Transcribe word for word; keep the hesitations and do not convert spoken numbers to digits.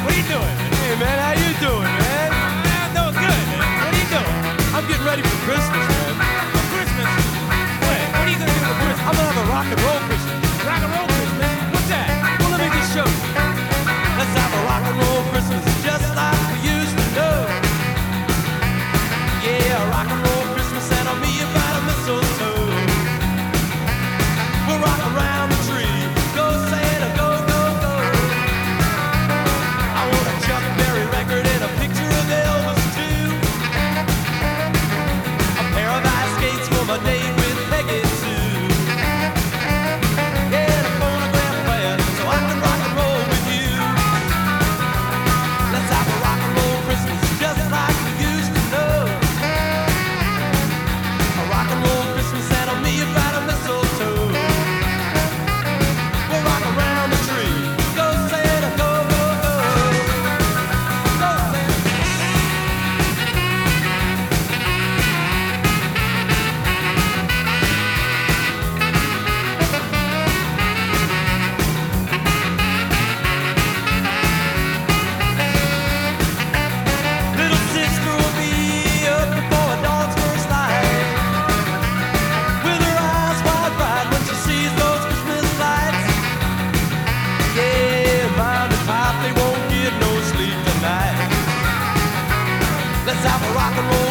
What are you doing? Hey man, how you doing, man? I'm doing good, man. What are you doing? I'm getting ready for Christmas, man. For Christmas? What? What are you gonna do for Christmas? I'm gonna have a rock and roll Christmas. Rock and roll Christmas? What's that? Well, let me just show you. Let's have a rock and roll Christmas just like we used to know. Yeah, a rock and roll Christmas and on me about a mistletoe. We'll rock around the tree. Go Santa, go, go, go. I want a Chuck Berry record and a picture of Elvis too. A pair of ice skates for my date with Peggy Sue. Yeah, and a phonograph player so I can rock and roll with you. Let's have a rock and roll Christmas just like we used to know. A rock and roll Christmas and on me about a mistletoe. We'll rock around the tree. Go Santa, go, go, go. Go Santa. Little sister will be up before a dawn's first light, with her eyes wide wide when she sees those Christmas lights. Yeah, mom and pop, they won't get no sleep tonight. Let's have a rock and roll